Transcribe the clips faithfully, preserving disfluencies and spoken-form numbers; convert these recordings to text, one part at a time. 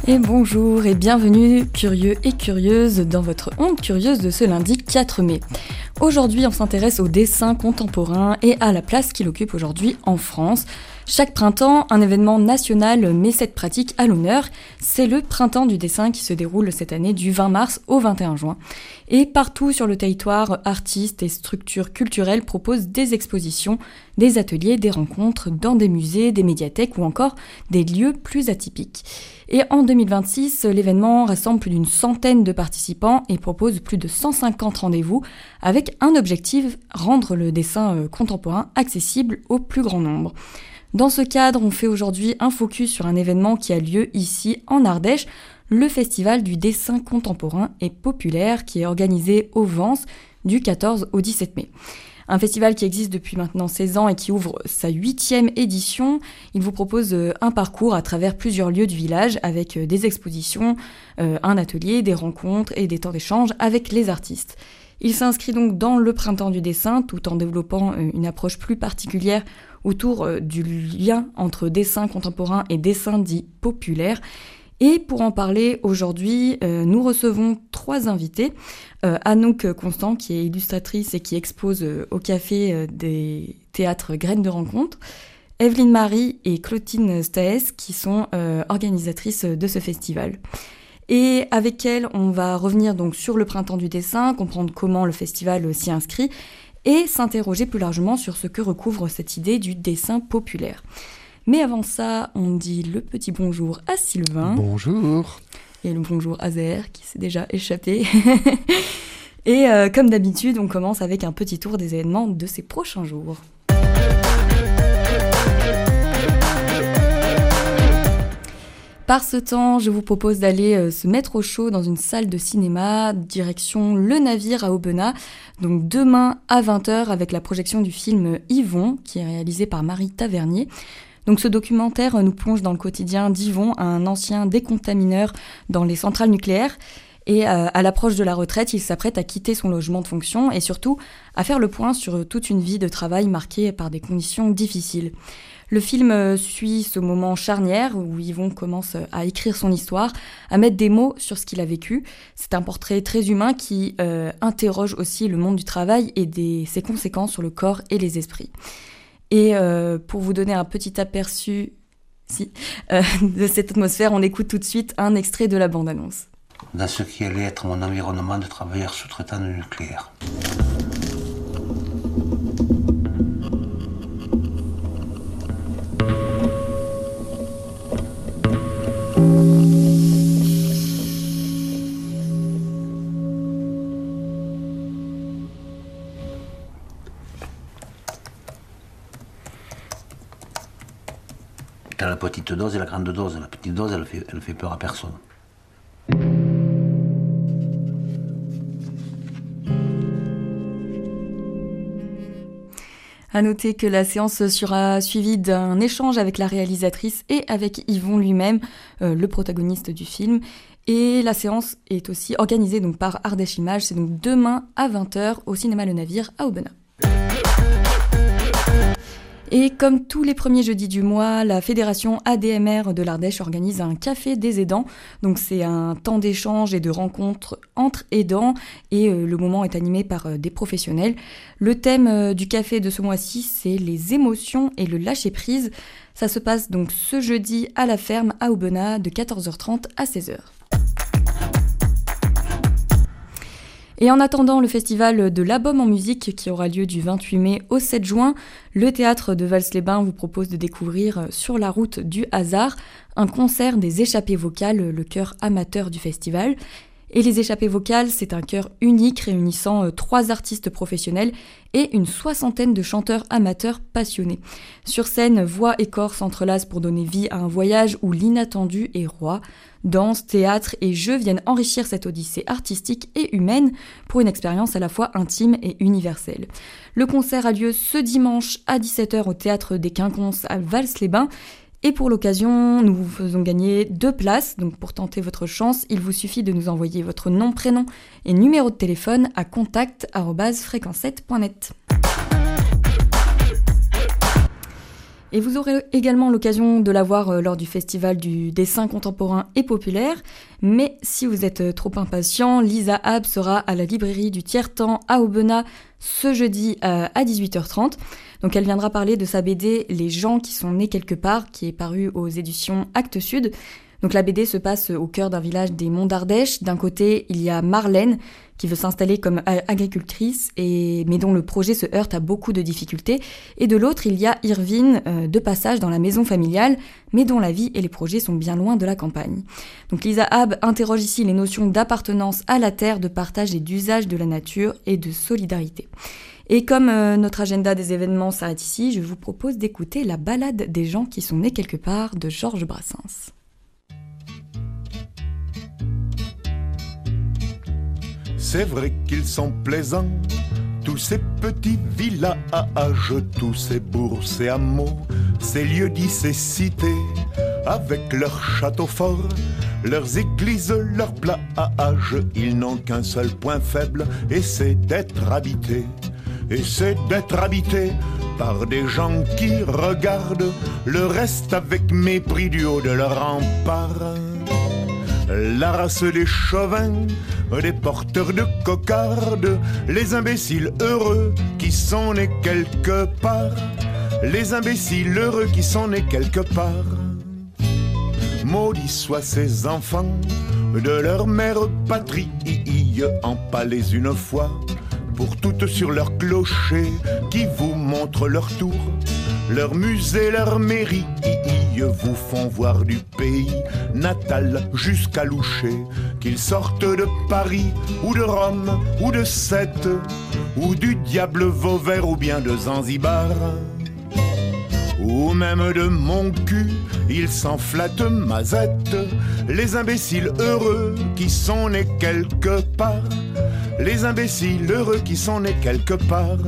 Et bonjour et bienvenue curieux et curieuses dans votre onde curieuse de ce lundi quatre mai. Aujourd'hui on s'intéresse au dessin contemporain et à la place qu'il occupe aujourd'hui en France. Chaque printemps, un événement national met cette pratique à l'honneur. C'est le printemps du dessin qui se déroule cette année du vingt mars au vingt et un juin. Et partout sur le territoire, artistes et structures culturelles proposent des expositions, des ateliers, des rencontres dans des musées, des médiathèques ou encore des lieux plus atypiques. Et en deux mille vingt-six, l'événement rassemble plus d'une centaine de participants et propose plus de cent cinquante rendez-vous avec un objectif, rendre le dessin contemporain accessible au plus grand nombre. Dans ce cadre, on fait aujourd'hui un focus sur un événement qui a lieu ici en Ardèche, le Festival du dessin contemporain et populaire qui est organisé au Vence du quatorze au dix-sept mai. Un festival qui existe depuis maintenant seize ans et qui ouvre sa huitième édition. Il vous propose un parcours à travers plusieurs lieux du village avec des expositions, un atelier, des rencontres et des temps d'échange avec les artistes. Il s'inscrit donc dans le printemps du dessin tout en développant une approche plus particulière autour du lien entre dessin contemporain et dessin dit populaire. Et pour en parler aujourd'hui, euh, nous recevons trois invités. Euh, Anouk Constant, qui est illustratrice et qui expose euh, au café euh, des théâtres Graines de Rencontre. Evelyne Marie et Clotilde Staes, qui sont euh, organisatrices de ce festival. Et avec elles, on va revenir donc sur le printemps du dessin, comprendre comment le festival s'y inscrit et s'interroger plus largement sur ce que recouvre cette idée du dessin populaire. Mais avant ça, on dit le petit bonjour à Sylvain. Bonjour. Et le bonjour à Zéher, qui s'est déjà échappé. Et euh, comme d'habitude, on commence avec un petit tour des événements de ces prochains jours. Par ce temps, je vous propose d'aller euh, se mettre au chaud dans une salle de cinéma, direction Le Navire à Aubenas, donc demain à vingt heures avec la projection du film Yvon, qui est réalisé par Marie Tavernier. Donc ce documentaire nous plonge dans le quotidien d'Yvon, un ancien décontamineur dans les centrales nucléaires. Et euh, à l'approche de la retraite, il s'apprête à quitter son logement de fonction et surtout à faire le point sur toute une vie de travail marquée par des conditions difficiles. Le film suit ce moment charnière où Yvon commence à écrire son histoire, à mettre des mots sur ce qu'il a vécu. C'est un portrait très humain qui euh, interroge aussi le monde du travail et des, ses conséquences sur le corps et les esprits. Et euh, pour vous donner un petit aperçu si, euh, de cette atmosphère, on écoute tout de suite un extrait de la bande-annonce. Dans ce qui allait être mon environnement de travailleurs sous-traitants du nucléaire. T'as la petite dose et la grande dose. La petite dose, elle fait, elle fait peur à personne. À noter que la séance sera suivie d'un échange avec la réalisatrice et avec Yvon lui-même, euh, le protagoniste du film. Et la séance est aussi organisée donc par Ardèche Images. C'est donc demain à vingt heures au cinéma Le Navire à Aubenas. Et comme tous les premiers jeudis du mois, la fédération A D M R de l'Ardèche organise un café des aidants. Donc c'est un temps d'échange et de rencontre entre aidants et euh, le moment est animé par euh, des professionnels. Le thème euh, du café de ce mois-ci, c'est les émotions et le lâcher-prise. Ça se passe donc ce jeudi à la ferme à Aubenas de quatorze heures trente à seize heures. Et en attendant le festival de l'Album en musique qui aura lieu du vingt-huit mai au sept juin, le théâtre de Vals-les-Bains vous propose de découvrir Sur la route du hasard, un concert des échappées vocales, le chœur amateur du festival. Et les échappées vocales, c'est un chœur unique réunissant euh, trois artistes professionnels et une soixantaine de chanteurs amateurs passionnés. Sur scène, voix et corps s'entrelacent pour donner vie à un voyage où l'inattendu est roi. Danse, théâtre et jeux viennent enrichir cette odyssée artistique et humaine pour une expérience à la fois intime et universelle. Le concert a lieu ce dimanche à dix-sept heures au Théâtre des Quinconces à Vals-les-Bains. Et pour l'occasion, nous vous faisons gagner deux places. Donc pour tenter votre chance, il vous suffit de nous envoyer votre nom, prénom et numéro de téléphone à contact arobase fréquence sept point net. Et vous aurez également l'occasion de la voir euh, lors du Festival du dessin contemporain et populaire. Mais si vous êtes euh, trop impatient, Lisa Ab sera à la librairie du Tiers-Temps à Aubenas ce jeudi euh, à dix-huit heures trente. Donc elle viendra parler de sa B D « Les gens qui sont nés quelque part » qui est parue aux éditions Actes Sud. Donc la B D se passe au cœur d'un village des Monts d'Ardèche. D'un côté, il y a Marlène qui veut s'installer comme agricultrice, et, mais dont le projet se heurte à beaucoup de difficultés. Et de l'autre, il y a Irvine, euh, de passage dans la maison familiale, mais dont la vie et les projets sont bien loin de la campagne. Donc Lisa Ab interroge ici les notions d'appartenance à la terre, de partage et d'usage de la nature et de solidarité. Et comme euh, notre agenda des événements s'arrête ici, je vous propose d'écouter La balade des gens qui sont nés quelque part de Georges Brassens. C'est vrai qu'ils sont plaisants, tous ces petits villages, tous ces bourgs, ces hameaux, ces lieux-dits, ces cités, avec leurs châteaux forts, leurs églises, leurs plages. Ils n'ont qu'un seul point faible, et c'est d'être habités. Et c'est d'être habités par des gens qui regardent le reste avec mépris du haut de leur rempart. La race des chauvins, des porteurs de cocardes, les imbéciles heureux qui sont nés quelque part, les imbéciles heureux qui sont nés quelque part. Maudits soient ces enfants de leur mère patrie, empalés une fois pour toutes sur leur clocher, qui vous montrent leur tour, leur musée, leur mairie, vous font voir du pays natal jusqu'à Loucher, qu'ils sortent de Paris ou de Rome ou de Sète ou du diable Vauvert ou bien de Zanzibar ou même de mon cul, ils s'en flattent mazette, les imbéciles heureux qui sont nés quelque part, les imbéciles heureux qui sont nés quelque part.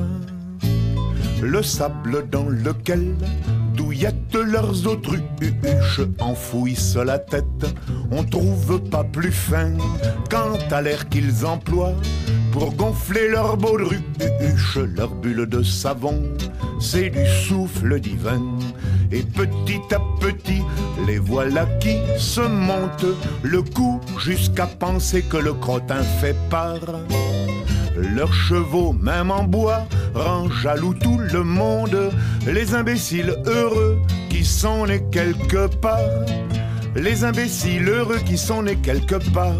Le sable dans lequel douillettent leurs autruches enfouissent la tête, on trouve pas plus fin quant à l'air qu'ils emploient pour gonfler leurs baudruches, leurs bulles de savon, c'est du souffle divin. Et petit à petit, les voilà qui se montent le cou jusqu'à penser que le crottin fait part. Leurs chevaux, même en bois, rendent jaloux tout le monde, les imbéciles heureux qui sont nés quelque part, les imbéciles heureux qui sont nés quelque part.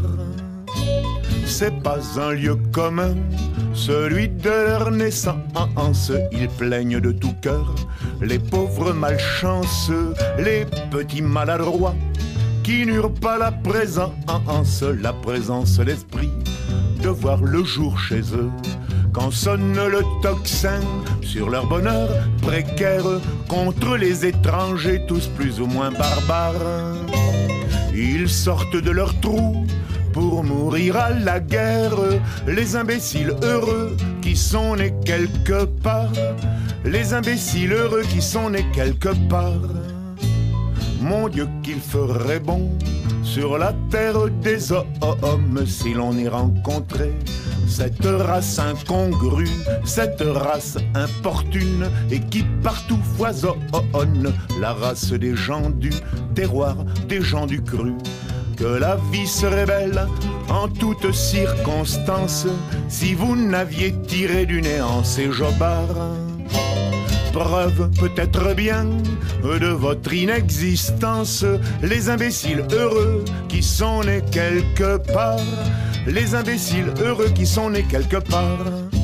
C'est pas un lieu commun, celui de leur naissance, ils plaignent de tout cœur les pauvres malchanceux, les petits maladroits qui n'eurent pas la présence, la présence d'esprit de voir le jour chez eux. Quand sonne le tocsin sur leur bonheur précaire contre les étrangers tous plus ou moins barbares, ils sortent de leur trou pour mourir à la guerre, les imbéciles heureux qui sont nés quelque part, les imbéciles heureux qui sont nés quelque part. Mon Dieu qu'il ferait bon sur la terre des hommes si l'on y rencontrait cette race incongrue, cette race importune et qui partout foisonne, la race des gens du terroir, des gens du cru. Que la vie serait belle en toutes circonstances si vous n'aviez tiré du néant ces jobards. Preuve peut-être bien de votre inexistence, les imbéciles heureux qui sont nés quelque part, les imbéciles heureux qui sont nés quelque part.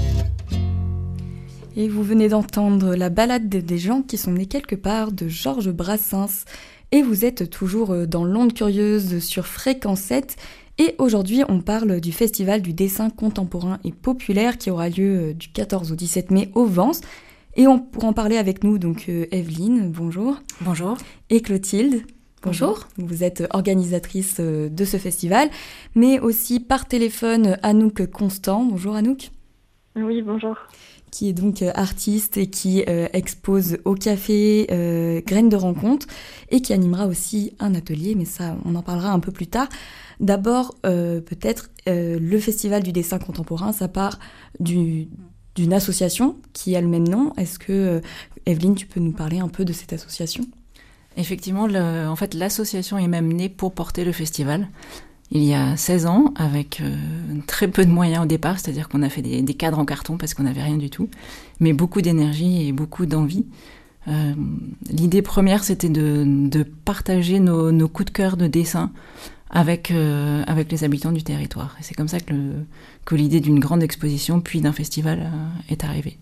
Et vous venez d'entendre La balade des gens qui sont nés quelque part de Georges Brassens. Et vous êtes toujours dans l'onde curieuse sur Fréquence sept. Et aujourd'hui, on parle du Festival du dessin contemporain et populaire qui aura lieu du quatorze au dix-sept mai au Vence. Et on, pour en parler avec nous, donc euh, Evelyne, bonjour. Bonjour. Et Clotilde. Bonjour. Bonjour. Vous êtes organisatrice euh, de ce festival, mais aussi par téléphone Anouk Constant. Bonjour Anouk. Oui, bonjour. Qui est donc euh, artiste et qui euh, expose au café euh, Graines de rencontre et qui animera aussi un atelier, mais ça, on en parlera un peu plus tard. D'abord, euh, peut-être, euh, le Festival du dessin contemporain, ça part du... d'une association qui a le même nom. Est-ce que, euh, Evelyne, tu peux nous parler un peu de cette association ? Effectivement, le, en fait, l'association est même née pour porter le festival. Il y a seize ans, avec euh, très peu de moyens au départ, c'est-à-dire qu'on a fait des, des cadres en carton parce qu'on n'avait rien du tout, mais beaucoup d'énergie et beaucoup d'envie. Euh, l'idée première, c'était de, de partager nos, nos coups de cœur de dessin avec, euh, avec les habitants du territoire. Et c'est comme ça que, le, que l'idée d'une grande exposition, puis d'un festival, euh, est arrivée.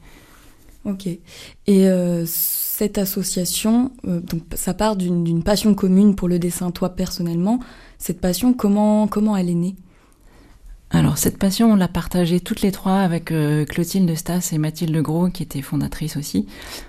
Ok. Et euh, cette association, euh, donc, ça part d'une, d'une passion commune pour le dessin, toi personnellement. Cette passion, comment, comment elle est née ? Alors, cette passion, on l'a partagée toutes les trois avec euh, Clotilde Stas et Mathilde Gros, qui était fondatrice aussi.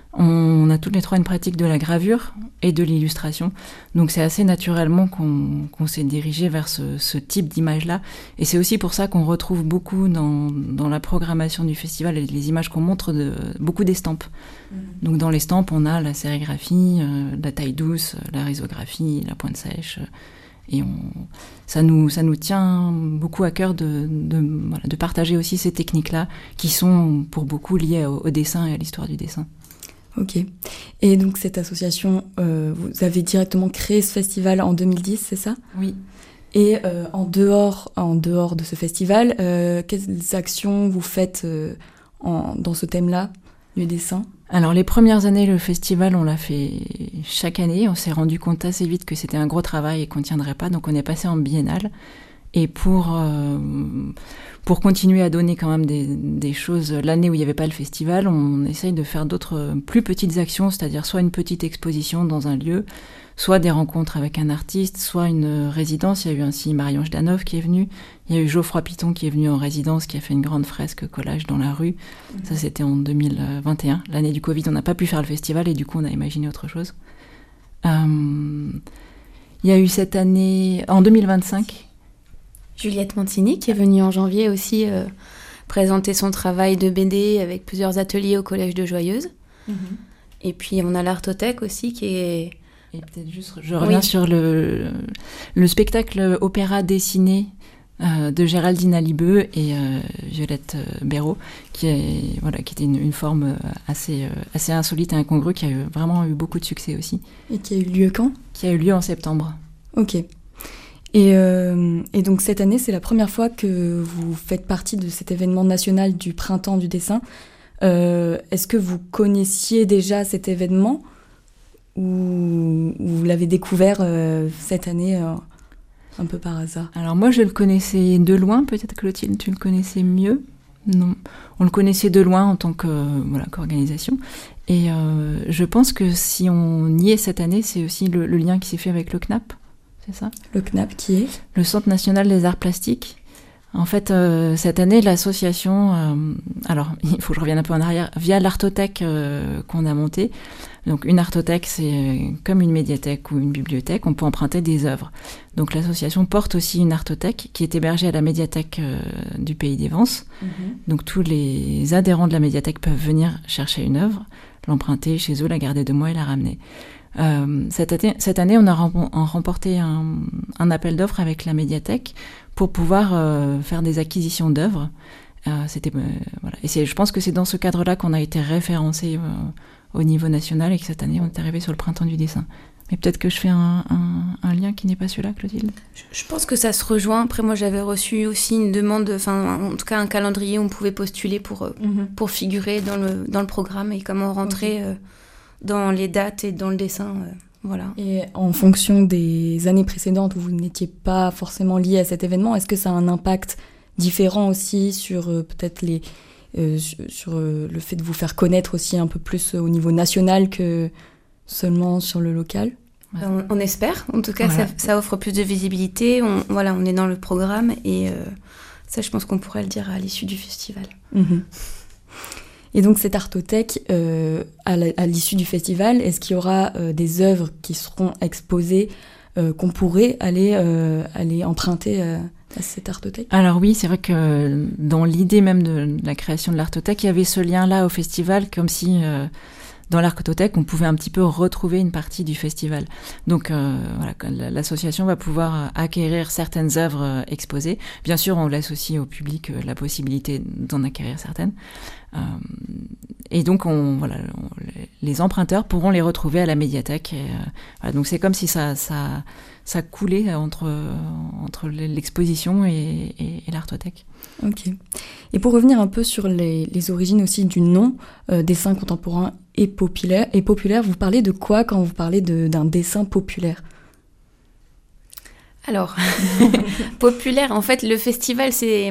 On a toutes les trois une pratique de la gravure et de l'illustration. Donc, c'est assez naturellement qu'on, qu'on s'est dirigé vers ce, ce type d'image-là. Et c'est aussi pour ça qu'on retrouve beaucoup dans, dans la programmation du festival et les images qu'on montre, de, beaucoup d'estampes. Mmh. Donc, dans l'estampe, on a la sérigraphie, euh, la taille douce, la risographie, la pointe sèche. Et on, ça, nous, ça nous tient beaucoup à cœur de, de, voilà, de partager aussi ces techniques-là qui sont pour beaucoup liées au, au dessin et à l'histoire du dessin. Ok. Et donc cette association, euh, vous avez directement créé ce festival en deux mille dix, c'est ça ? Oui. Et euh, en, dehors, en dehors de ce festival, euh, quelles actions vous faites euh, en, dans ce thème-là, du dessin ? Alors les premières années, le festival, on l'a fait chaque année. On s'est rendu compte assez vite que c'était un gros travail et qu'on ne tiendrait pas. Donc on est passé en biennale. Et pour, euh, pour continuer à donner quand même des, des choses, l'année où il n'y avait pas le festival, on essaye de faire d'autres plus petites actions, c'est-à-dire soit une petite exposition dans un lieu, soit des rencontres avec un artiste, soit une résidence. Il y a eu ainsi Marion Jdanov qui est venue. Il y a eu Geoffroy Piton qui est venu en résidence, qui a fait une grande fresque collage dans la rue. Mmh. Ça, c'était en deux mille vingt et un. L'année du Covid, on n'a pas pu faire le festival et du coup, on a imaginé autre chose. Euh, il y a eu cette année, en deux mille vingt-cinq... Juliette Mancini qui est venue en janvier aussi euh, présenter son travail de B D avec plusieurs ateliers au Collège de Joyeuse. Mmh. Et puis, on a l'Artothèque aussi qui est... Et peut-être juste, je reviens oui. sur le, le spectacle opéra dessiné euh, de Géraldine Alibeu et euh, Violette Béraud, qui, est, voilà, qui était une, une forme assez, euh, assez insolite et incongrue, qui a eu, vraiment eu beaucoup de succès aussi. Et qui a eu lieu quand ? Qui a eu lieu en septembre. Ok. Et, euh, et donc cette année, c'est la première fois que vous faites partie de cet événement national du printemps du dessin. Euh, est-ce que vous connaissiez déjà cet événement ? Ou vous l'avez découvert euh, cette année euh, un peu par hasard ? Alors moi je le connaissais de loin, peut-être Clotilde tu le connaissais mieux. Non, on le connaissait de loin en tant que euh, voilà qu'organisation. Et euh, je pense que si on y est cette année, c'est aussi le, le lien qui s'est fait avec le C N A P, c'est ça ? Le C N A P qui est ? Le Centre National des Arts Plastiques. En fait, euh, cette année, l'association, euh, alors il faut que je revienne un peu en arrière, via l'Artothèque euh, qu'on a montée. Donc une artothèque, c'est comme une médiathèque ou une bibliothèque, on peut emprunter des œuvres. Donc l'association porte aussi une artothèque qui est hébergée à la médiathèque euh, du Pays des Vences. Mmh. Donc tous les adhérents de la médiathèque peuvent venir chercher une œuvre, l'emprunter chez eux, la garder deux mois et la ramener. Euh, cette, année, cette année, on a rem- remporté un, un appel d'offres avec la médiathèque pour pouvoir euh, faire des acquisitions d'œuvres. Euh, c'était, euh, voilà. Et c'est, je pense que c'est dans ce cadre-là qu'on a été référencé euh, au niveau national et que cette année, on est arrivé sur le printemps du dessin. Mais peut-être que je fais un, un, un lien qui n'est pas celui-là, Clotilde. Je, je pense que ça se rejoint. Après, moi, j'avais reçu aussi une demande, enfin, en tout cas, un calendrier où on pouvait postuler pour, mm-hmm. pour figurer dans le, dans le programme et comment rentrer okay. euh, dans les dates et dans le dessin. Euh, voilà. Et en fonction des années précédentes où vous n'étiez pas forcément lié à cet événement, est-ce que ça a un impact différent aussi sur euh, peut-être les... Euh, sur euh, le fait de vous faire connaître aussi un peu plus au niveau national que seulement sur le local. On, on espère, en tout cas voilà. ça, ça offre plus de visibilité, on, voilà, on est dans le programme et euh, ça je pense qu'on pourrait le dire à l'issue du festival. Mmh. Et donc cette artothèque, euh, à, la, à l'issue du festival, est-ce qu'il y aura euh, des œuvres qui seront exposées euh, qu'on pourrait aller, euh, aller emprunter euh, à cette artothèque ? Alors oui, c'est vrai que dans l'idée même de la création de l'artothèque, il y avait ce lien-là au festival, comme si euh, dans l'Artothèque, on pouvait un petit peu retrouver une partie du festival. Donc euh, voilà, l'association va pouvoir acquérir certaines œuvres exposées. Bien sûr, on laisse aussi au public la possibilité d'en acquérir certaines. Euh, et donc, on, voilà, on, les emprunteurs pourront les retrouver à la médiathèque. Et, euh, voilà, donc, c'est comme si ça, ça, ça coulait entre, entre l'exposition et, et, et l'Artothèque. Ok. Et pour revenir un peu sur les, les origines aussi du nom, euh, dessin contemporain et populaire, et populaire, vous parlez de quoi quand vous parlez de, d'un dessin populaire ? Alors, populaire, en fait, le festival, c'est...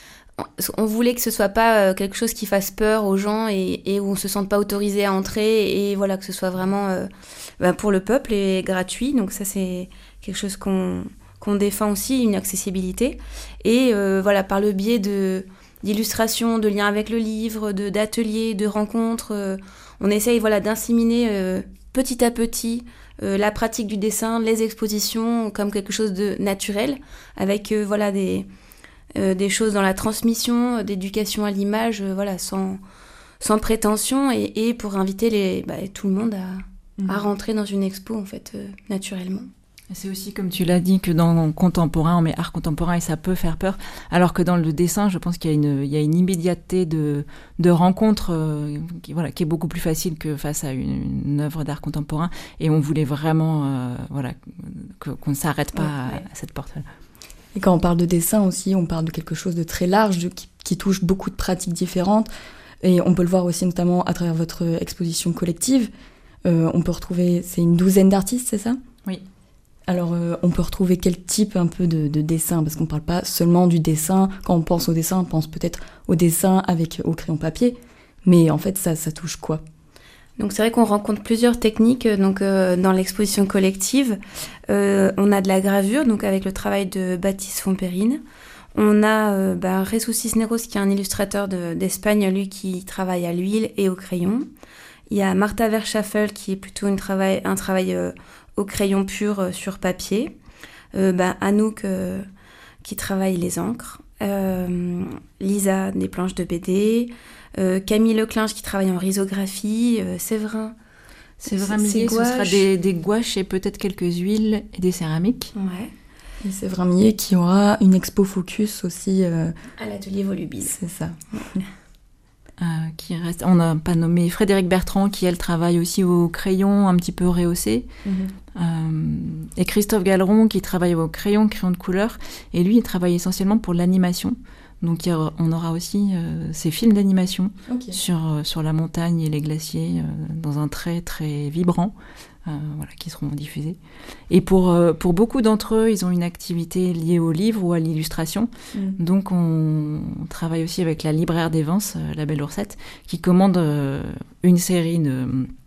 On voulait que ce soit pas quelque chose qui fasse peur aux gens et, et où on se sente pas autorisé à entrer, et voilà, que ce soit vraiment euh, bah, pour le peuple et gratuit. Donc ça, c'est quelque chose qu'on, qu'on défend aussi, une accessibilité. Et euh, voilà, par le biais de, d'illustrations, de liens avec le livre, de, d'ateliers, de rencontres, euh, on essaye voilà, d'inséminer euh, petit à petit euh, la pratique du dessin, les expositions comme quelque chose de naturel, avec euh, voilà, des... Euh, des choses dans la transmission, euh, d'éducation à l'image, euh, voilà, sans, sans prétention, et, et pour inviter les, bah, tout le monde à, mmh. à rentrer dans une expo, en fait, euh, naturellement. C'est aussi, comme tu l'as dit, que dans le contemporain, on met art contemporain et ça peut faire peur, alors que dans le dessin, je pense qu'il y a une, il y a une immédiateté de, de rencontre euh, qui, voilà, qui est beaucoup plus facile que face à une, une œuvre d'art contemporain, et on voulait vraiment euh, voilà, que, qu'on ne s'arrête pas ouais, à, ouais. à cette porte-là. Et quand on parle de dessin aussi, on parle de quelque chose de très large, de, qui, qui touche beaucoup de pratiques différentes. Et on peut le voir aussi notamment à travers votre exposition collective. Euh, on peut retrouver, c'est une douzaine d'artistes, c'est ça ? Oui. Alors, euh, on peut retrouver quel type un peu de, de dessin ? Parce qu'on ne parle pas seulement du dessin. Quand on pense au dessin, on pense peut-être au dessin avec, au crayon papier. Mais en fait, ça, ça touche quoi ? Donc c'est vrai qu'on rencontre plusieurs techniques donc, euh, dans l'exposition collective. Euh, on a de la gravure, donc avec le travail de Baptiste Fontpérine. On a euh, bah, Jesus Cisneros, qui est un illustrateur de, d'Espagne, lui qui travaille à l'huile et au crayon. Il y a Martha Verschaffel, qui est plutôt une travail, un travail euh, au crayon pur euh, sur papier. Euh, bah, Anouk, euh, qui travaille les encres. Euh, Lisa, des planches de B D. Euh, Camille Leclinge qui travaille en risographie, euh, Séverin. Séverin Millet, ce sera des, des gouaches et peut-être quelques huiles et des céramiques. Ouais. Et Séverin Millet qui aura une expo focus aussi. Euh... À l'atelier Volubile. C'est ça. Ouais. Euh, qui reste, on n'a pas nommé Frédéric Bertrand qui, elle, travaille aussi au crayon un petit peu rehaussé. Mm-hmm. Euh, et Christophe Galeron qui travaille au crayon, crayon de couleur. Et lui, il travaille essentiellement pour l'animation. Donc on aura aussi euh, ces films d'animation okay. sur, euh, sur la montagne et les glaciers euh, dans un trait très vibrant euh, voilà, qui seront diffusés. Et pour, euh, pour beaucoup d'entre eux, ils ont une activité liée au livre ou à l'illustration. Mm. Donc on, on travaille aussi avec la libraire des Vence, euh, la Belle Oursette, qui commande euh, une série de...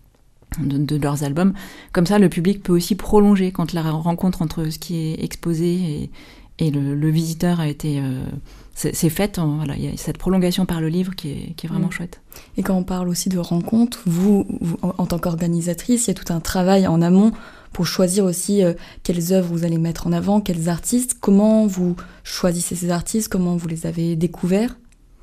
De, de leurs albums. Comme ça, le public peut aussi prolonger quand la rencontre entre ce qui est exposé et, et le, le visiteur a été... Euh, c'est, c'est fait, en, voilà, il y a cette prolongation par le livre qui est, qui est vraiment mmh. chouette. Et quand on parle aussi de rencontres, vous, vous en, en tant qu'organisatrice, il y a tout un travail en amont pour choisir aussi euh, quelles œuvres vous allez mettre en avant, quels artistes, comment vous choisissez ces artistes, comment vous les avez découverts ?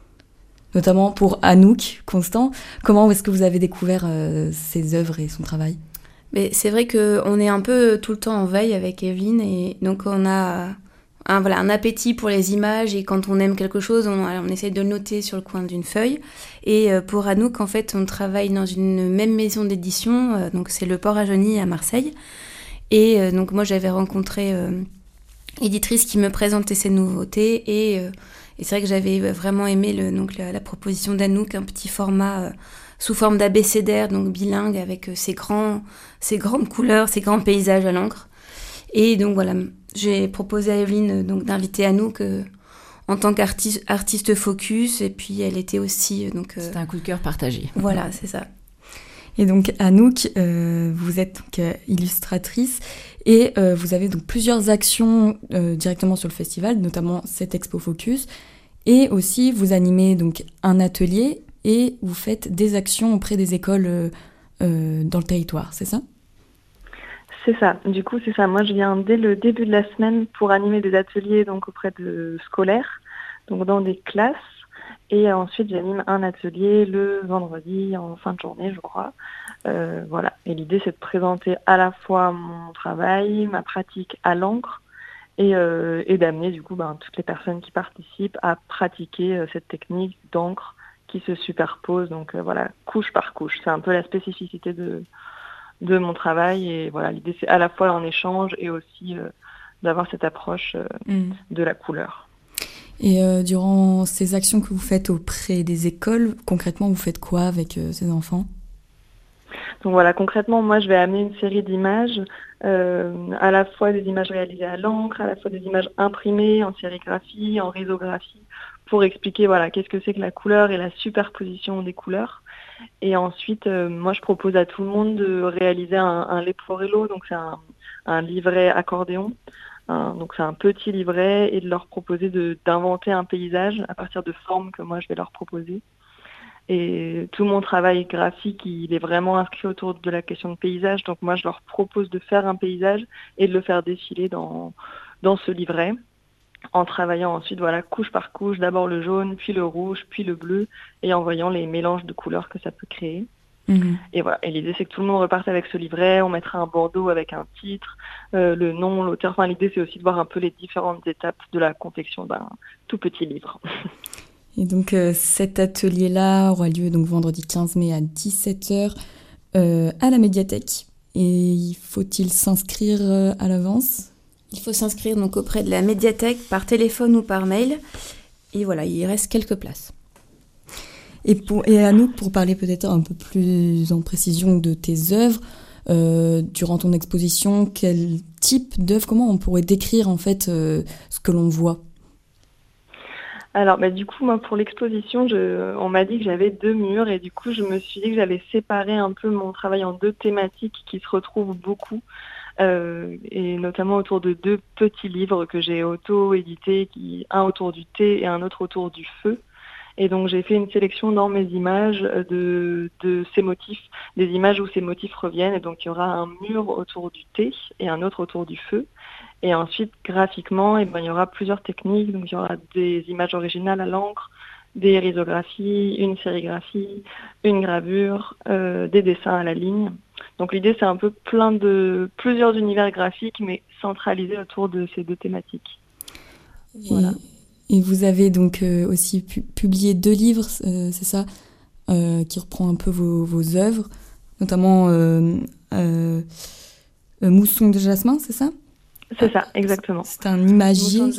Notamment pour Anouk Constant, comment est-ce que vous avez découvert euh, ses œuvres et son travail ? Mais c'est vrai qu'on est un peu tout le temps en veille avec Evelyne, et donc on a un, voilà, un appétit pour les images, et quand on aime quelque chose, on, on essaie de le noter sur le coin d'une feuille. Et euh, pour Anouk, en fait, on travaille dans une même maison d'édition, euh, donc c'est le Port à Jauny à Marseille. Et euh, donc moi, j'avais rencontré euh, l'éditrice qui me présentait ses nouveautés, et... Euh, Et c'est vrai que j'avais vraiment aimé le, donc, la, la proposition d'Anouk, un petit format euh, sous forme d'abécédaire, donc bilingue, avec euh, ses, grands, ses grandes couleurs, ses grands paysages à l'encre. Et donc voilà, j'ai proposé à Evelyne donc, d'inviter Anouk euh, en tant qu'artiste artiste focus, et puis elle était aussi... Euh, donc, euh, C'était un coup de cœur partagé. Voilà, c'est ça. Et donc Anouk, euh, vous êtes donc, euh, illustratrice, et euh, vous avez donc plusieurs actions euh, directement sur le festival, notamment cette Expo Focus, et aussi vous animez donc un atelier et vous faites des actions auprès des écoles euh, euh, dans le territoire, c'est ça ? C'est ça, du coup c'est ça. Moi je viens dès le début de la semaine pour animer des ateliers donc auprès de scolaires, donc dans des classes. Et ensuite, j'anime un atelier le vendredi en fin de journée, je crois. Euh, voilà. Et l'idée, c'est de présenter à la fois mon travail, ma pratique à l'encre, et, euh, et d'amener du coup ben, toutes les personnes qui participent à pratiquer euh, cette technique d'encre qui se superpose, donc euh, voilà, couche par couche. C'est un peu la spécificité de, de mon travail. Et voilà, l'idée, c'est à la fois en échange et aussi euh, d'avoir cette approche euh, mmh. de la couleur. Et euh, durant ces actions que vous faites auprès des écoles, concrètement, vous faites quoi avec euh, ces enfants ? Donc voilà, concrètement, moi, je vais amener une série d'images, euh, à la fois des images réalisées à l'encre, à la fois des images imprimées en sérigraphie, en risographie, pour expliquer voilà qu'est-ce que c'est que la couleur et la superposition des couleurs. Et ensuite, euh, moi, je propose à tout le monde de réaliser un, un leporello, donc c'est un, un livret accordéon. Un, donc c'est un petit livret, et de leur proposer de, d'inventer un paysage à partir de formes que moi je vais leur proposer. Et tout mon travail graphique, il est vraiment inscrit autour de la question de paysage. Donc moi je leur propose de faire un paysage et de le faire défiler dans, dans ce livret, en travaillant ensuite voilà couche par couche, d'abord le jaune, puis le rouge, puis le bleu, et en voyant les mélanges de couleurs que ça peut créer. Mmh. Et voilà. Et l'idée, c'est que tout le monde reparte avec ce livret. On mettra un bandeau avec un titre, euh, le nom, l'auteur. Enfin, l'idée, c'est aussi de voir un peu les différentes étapes de la confection d'un tout petit livre. Et donc, euh, cet atelier-là aura lieu donc vendredi quinze mai à dix-sept heures euh, à la médiathèque. Et faut-il s'inscrire euh, à l'avance ? Il faut s'inscrire donc auprès de la médiathèque par téléphone ou par mail. Et voilà, il reste quelques places. Et, pour, et Anouk, pour parler peut-être un peu plus en précision de tes œuvres, euh, durant ton exposition, quel type d'œuvre, comment on pourrait décrire en fait euh, ce que l'on voit ? Alors, bah, du coup, moi, pour l'exposition, je, on m'a dit que j'avais deux murs, et du coup, je me suis dit que j'allais séparer un peu mon travail en deux thématiques qui se retrouvent beaucoup, euh, et notamment autour de deux petits livres que j'ai auto-édités, qui, un autour du thé et un autre autour du feu. Et donc, j'ai fait une sélection dans mes images de, de ces motifs, des images où ces motifs reviennent. Et donc, il y aura un mur autour du thé et un autre autour du feu. Et ensuite, graphiquement, eh ben, il y aura plusieurs techniques. Donc, il y aura des images originales à l'encre, des risographies, une sérigraphie, une gravure, euh, des dessins à la ligne. Donc, l'idée, c'est un peu plein de plusieurs univers graphiques, mais centralisés autour de ces deux thématiques. Voilà. Et vous avez donc euh, aussi pu- publié deux livres, euh, c'est ça, euh, qui reprend un peu vos, vos œuvres, notamment euh, euh, euh, Mousson de jasmin, c'est ça ? C'est ça, exactement. C'est un imagier.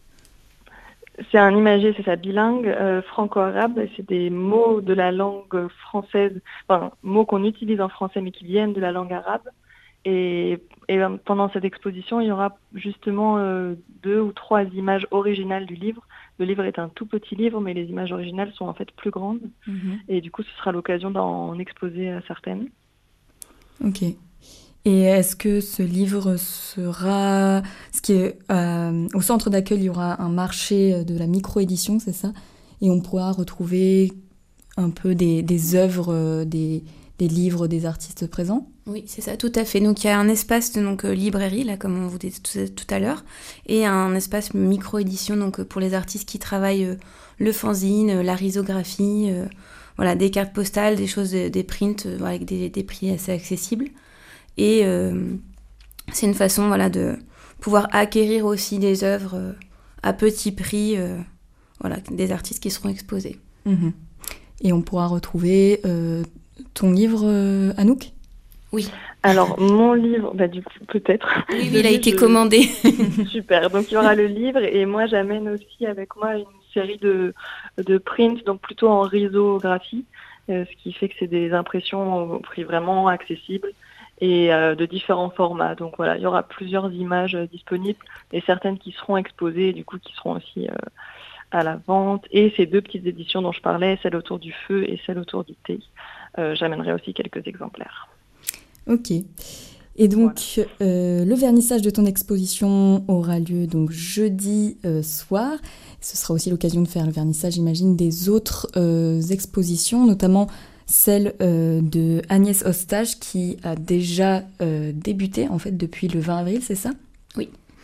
C'est un imagier, c'est ça, bilingue, euh, franco-arabe. C'est des mots de la langue française, enfin, mots qu'on utilise en français mais qui viennent de la langue arabe. Et, et pendant cette exposition, il y aura justement euh, deux ou trois images originales du livre. Le livre est un tout petit livre, mais les images originales sont en fait plus grandes. Mmh. Et du coup, ce sera l'occasion d'en exposer certaines. Ok. Et est-ce que ce livre sera... Ce qui est, euh, au centre d'accueil, il y aura un marché de la micro-édition, c'est ça ? Et on pourra retrouver un peu des, des œuvres, des, des livres des artistes présents ? Oui, c'est ça, tout à fait. Donc, il y a un espace de donc, euh, librairie, là, comme on vous disait tout, tout à l'heure, et un espace micro-édition donc, pour les artistes qui travaillent euh, le fanzine, euh, la risographie, euh, voilà, des cartes postales, des choses, des prints euh, avec des, des prix assez accessibles. Et euh, c'est une façon voilà, de pouvoir acquérir aussi des œuvres euh, à petit prix, euh, voilà, des artistes qui seront exposés. Mmh. Et on pourra retrouver euh, ton livre, euh, Anouk ? Oui. Alors, mon livre, bah, du coup, peut-être. Oui, oui il a été commandé. Super. Donc, il y aura le livre. Et moi, j'amène aussi avec moi une série de, de prints, donc plutôt en risographie, euh, ce qui fait que c'est des impressions au prix vraiment accessible et euh, de différents formats. Donc, voilà, il y aura plusieurs images euh, disponibles et certaines qui seront exposées, du coup, qui seront aussi euh, à la vente. Et ces deux petites éditions dont je parlais, celle autour du feu et celle autour du thé, euh, j'amènerai aussi quelques exemplaires. Ok. Et donc, voilà. euh, le vernissage de ton exposition aura lieu donc jeudi euh, soir. Ce sera aussi l'occasion de faire le vernissage, j'imagine, des autres euh, expositions, notamment celle euh, de Agnès Ostage qui a déjà euh, débuté en fait depuis le vingt avril, c'est ça ? Oui.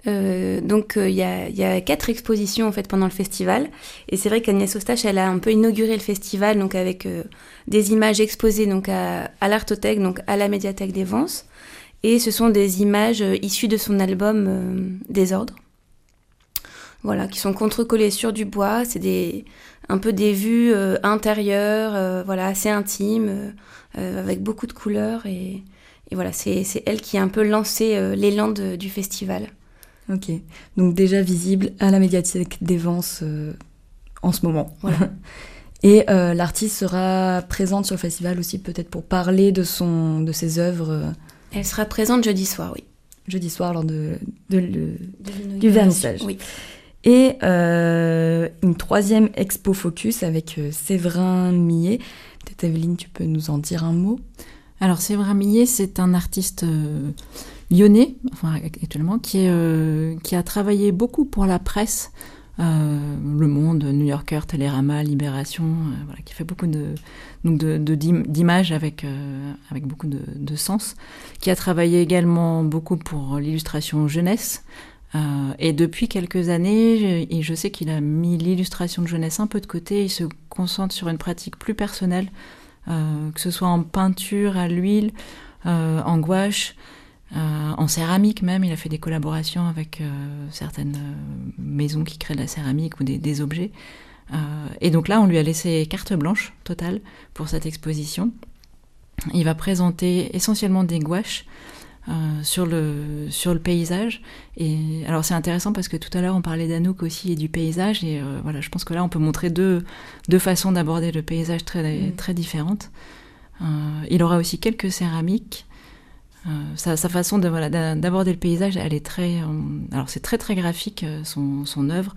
Euh, donc il euh, y, a, y a quatre expositions en fait pendant le festival, et c'est vrai qu'Agnès Eustache elle a un peu inauguré le festival donc avec euh, des images exposées donc à, à l'Artothèque, donc à la médiathèque des Vances, et ce sont des images euh, issues de son album euh, Désordre, voilà, qui sont contre-collées sur du bois. C'est des un peu des vues euh, intérieures, euh, voilà, assez intimes, euh, avec beaucoup de couleurs, et, et voilà, c'est, c'est elle qui a un peu lancé euh, l'élan de, du festival. Ok, donc déjà visible à la médiathèque des Vances euh, en ce moment. Voilà. Et euh, l'artiste sera présente sur le festival aussi peut-être pour parler de, son, de ses œuvres. Euh, Elle sera présente jeudi soir, oui. Jeudi soir lors de, de, le, de du vernissage. Oui. Et euh, une troisième expo focus avec euh, Séverin Millet. Peut-être Evelyne, tu peux nous en dire un mot ? Alors Séverin Millet, c'est un artiste euh, lyonnais, enfin actuellement, qui, est, euh, qui a travaillé beaucoup pour la presse, euh, Le Monde, New Yorker, Télérama, Libération, euh, voilà, qui fait beaucoup de, donc de, de, d'images avec, euh, avec beaucoup de, de sens, qui a travaillé également beaucoup pour l'illustration jeunesse. Euh, et depuis quelques années, et je sais qu'il a mis l'illustration de jeunesse un peu de côté, il se concentre sur une pratique plus personnelle, euh, que ce soit en peinture à l'huile, euh, en gouache, euh, en céramique même. Il a fait des collaborations avec euh, certaines euh, maisons qui créent de la céramique ou des, des objets. Euh, et donc là, on lui a laissé carte blanche totale pour cette exposition. Il va présenter essentiellement des gouaches, Euh, sur le sur le paysage. Et alors c'est intéressant parce que tout à l'heure on parlait d'Anouk aussi et du paysage, et euh, voilà, je pense que là on peut montrer deux deux façons d'aborder le paysage très mmh. très différentes. Euh, il aura aussi quelques céramiques. Euh, sa, sa façon de voilà d'aborder le paysage, elle est très euh, alors c'est très très graphique, son son œuvre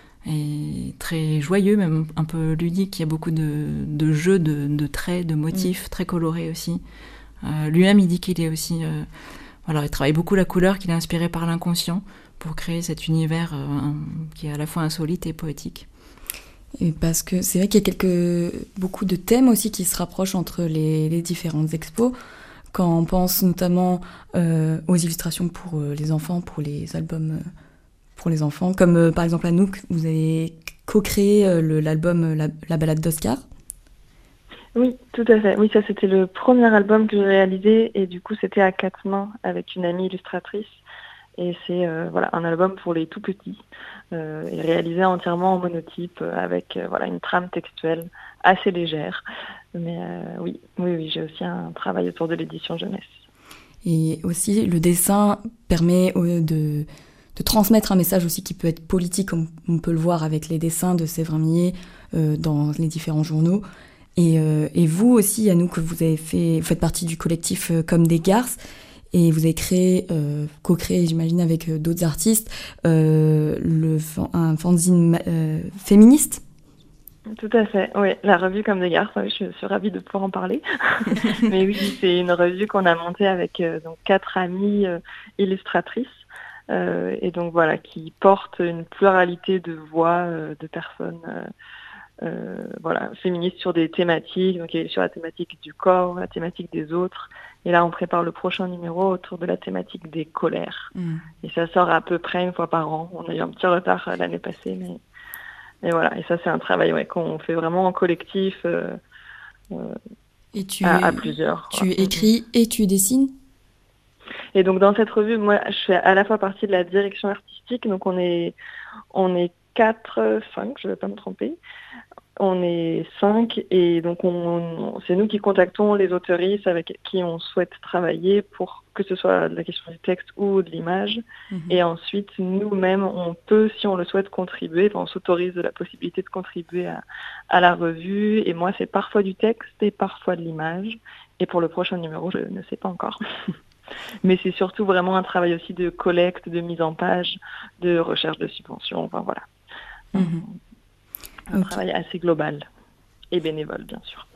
est très joyeux, même un peu ludique. Il y a beaucoup de de jeux de de traits, de motifs, mmh. très colorés aussi. Euh, lui-même il dit qu'il est aussi euh, voilà, il travaille beaucoup la couleur, qu'il est inspiré par l'inconscient pour créer cet univers euh, un, qui est à la fois insolite et poétique. Et parce que c'est vrai qu'il y a quelques, beaucoup de thèmes aussi qui se rapprochent entre les, les différentes expos. Quand on pense notamment euh, aux illustrations pour euh, les enfants, pour les albums euh, pour les enfants, comme euh, par exemple Anouk, vous avez co-créé euh, le, l'album la, la balade d'Oscar. Oui, tout à fait. Oui, ça c'était le premier album que j'ai réalisé, et du coup c'était à quatre mains avec une amie illustratrice, et c'est euh, voilà un album pour les tout petits, euh, et réalisé entièrement en monotype avec euh, voilà une trame textuelle assez légère. Mais euh, oui, oui, oui, j'ai aussi un travail autour de l'édition jeunesse. Et aussi le dessin permet euh, de de transmettre un message aussi qui peut être politique, comme on peut le voir avec les dessins de Séverin Millet euh, dans les différents journaux. Et, euh, et vous aussi, Anouk, vous avez fait, vous faites partie du collectif euh, Comme des Garces, et vous avez créé, euh, co-créé, j'imagine, avec euh, d'autres artistes, euh, le, un fanzine euh, féministe. Tout à fait, oui, la revue Comme des Garces, oui, je suis ravie de pouvoir en parler. Mais oui, c'est une revue qu'on a montée avec euh, donc quatre amies euh, illustratrices, euh, et donc voilà, qui porte une pluralité de voix euh, de personnes. Euh, Euh, voilà, féministes sur des thématiques, donc sur la thématique du corps, la thématique des autres. Et là, on prépare le prochain numéro autour de la thématique des colères. Mmh. Et ça sort à peu près une fois par an. On a eu un petit retard l'année passée, mais, mais voilà. Et ça, c'est un travail ouais, qu'on fait vraiment en collectif, euh, euh, et tu à, es, à plusieurs. Tu voilà. écris et tu dessines ? Et donc, dans cette revue, moi, je fais à la fois partie de la direction artistique. Donc, on est, on est quatre, cinq, je ne vais pas me tromper. On est cinq, et donc on, on, c'est nous qui contactons les auteuristes avec qui on souhaite travailler pour que ce soit de la question du texte ou de l'image. Mmh. Et ensuite, nous-mêmes, on peut, si on le souhaite, contribuer. Enfin, on s'autorise de la possibilité de contribuer à, à la revue. Et moi, c'est parfois du texte et parfois de l'image. Et pour le prochain numéro, je ne sais pas encore. Mais c'est surtout vraiment un travail aussi de collecte, de mise en page, de recherche de subventions. Enfin, voilà. Mmh. Un okay. travail assez global et bénévole, bien sûr.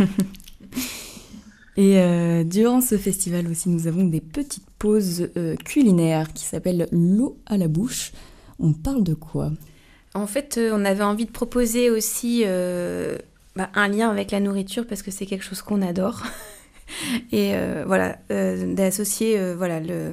Et euh, durant ce festival aussi, nous avons des petites pauses euh, culinaires qui s'appellent l'eau à la bouche. On parle de quoi ? En fait, euh, on avait envie de proposer aussi euh, bah, un lien avec la nourriture, parce que c'est quelque chose qu'on adore. Et euh, voilà, euh, d'associer euh, voilà, le,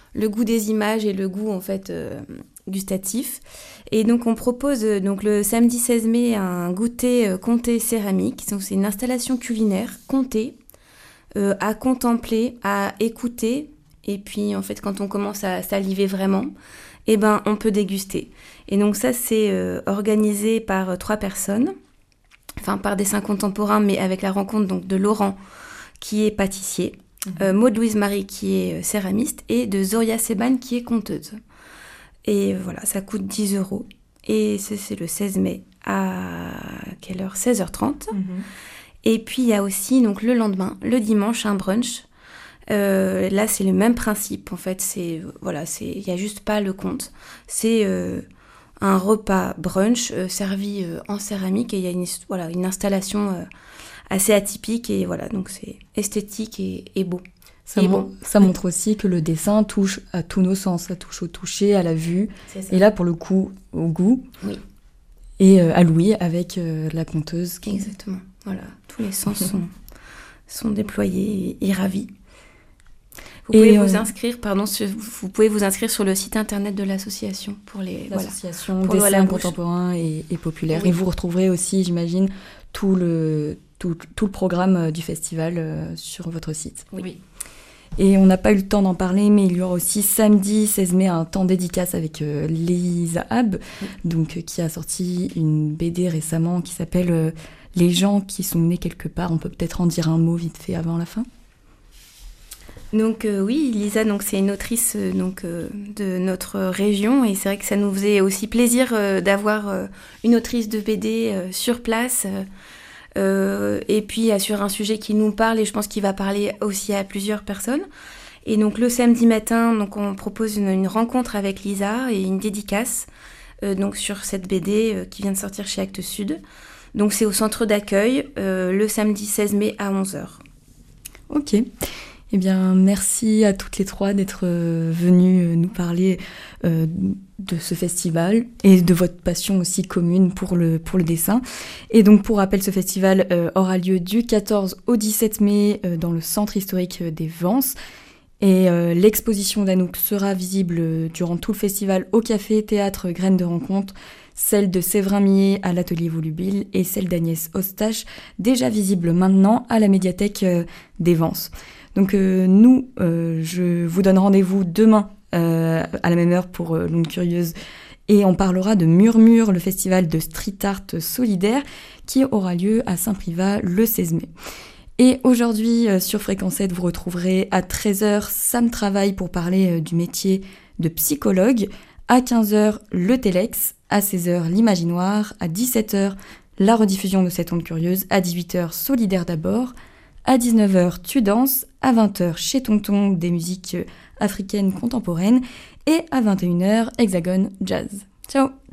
le goût des images et le goût en fait euh, gustatif. Et donc on propose euh, donc le samedi seize mai un goûter euh, comté céramique. Donc c'est une installation culinaire comté euh, à contempler, à écouter. Et puis en fait quand on commence à saliver vraiment, eh ben on peut déguster. Et donc ça c'est euh, organisé par euh, trois personnes, enfin par dessins contemporains, mais avec la rencontre donc de Laurent qui est pâtissier, mmh. euh, Maud Louise Marie qui est euh, céramiste et de Zoria Seban qui est conteuse. Et euh, voilà, ça coûte dix euros. Et c'est, c'est le seize mai à quelle heure ? seize heures trente. Mmh. Et puis il y a aussi donc le lendemain, le dimanche, un brunch. Euh, là c'est le même principe en fait. C'est voilà, c'est il y a juste pas le compte. C'est euh, un repas brunch euh, servi euh, en céramique et il y a une voilà une installation euh, assez atypique et voilà, donc c'est esthétique et, et beau. Ça, et bon. ça montre aussi que le dessin touche à tous nos sens, ça touche au toucher, à la vue, et là pour le coup au goût, oui. et euh, à l'ouïe avec euh, la conteuse. Qui... Exactement, voilà, tous les sens sont, sont déployés et, et ravis. Vous pouvez et vous euh... inscrire, pardon, sur, vous pouvez vous inscrire sur le site internet de l'association pour les l'association voilà, dessin contemporain et, et populaire. Oui. Et vous retrouverez aussi, j'imagine, tout le tout, tout le programme du festival euh, sur votre site. Oui. Et on n'a pas eu le temps d'en parler, mais il y aura aussi samedi seize mai un temps dédicace avec euh, Lisa Ab, oui. donc euh, qui a sorti une B D récemment qui s'appelle euh, Les gens qui sont nés quelque part. On peut peut-être en dire un mot vite fait avant la fin. Donc euh, oui, Lisa, donc c'est une autrice euh, donc euh, de notre région et c'est vrai que ça nous faisait aussi plaisir euh, d'avoir euh, une autrice de B D euh, sur place euh, euh, et puis euh, sur un sujet qui nous parle et je pense qu'il va parler aussi à plusieurs personnes. Et donc le samedi matin, donc on propose une, une rencontre avec Lisa et une dédicace euh, donc sur cette B D euh, qui vient de sortir chez Actes Sud. Donc c'est au centre d'accueil euh, le samedi seize mai à onze heures. Ok. Eh bien, merci à toutes les trois d'être euh, venues nous parler euh, de ce festival et de votre passion aussi commune pour le, pour le dessin. Et donc, pour rappel, ce festival euh, aura lieu du quatorze au dix-sept mai euh, dans le centre historique des Vences. Et euh, l'exposition d'Anouk sera visible durant tout le festival au Café Théâtre Graines de Rencontre, celle de Séverin Millet à l'Atelier Volubile et celle d'Agnès Ostache, déjà visible maintenant à la médiathèque euh, des Vences. Donc euh, nous, euh, je vous donne rendez-vous demain euh, à la même heure pour euh, l'Onde Curieuse et on parlera de Murmure, le festival de street art solidaire qui aura lieu à Saint-Privat le seize mai. Et aujourd'hui, euh, sur Fréquence sept, vous retrouverez à treize heures Sam Travail pour parler euh, du métier de psychologue, à quinze heures le Télex, à seize heures l'Imaginoire, à dix-sept heures la rediffusion de cette Onde Curieuse, à dix-huit heures Solidaire d'abord, à dix-neuf heures, tu danses, à vingt heures, chez Tonton, des musiques africaines contemporaines, et à vingt et une heures, Hexagone Jazz. Ciao!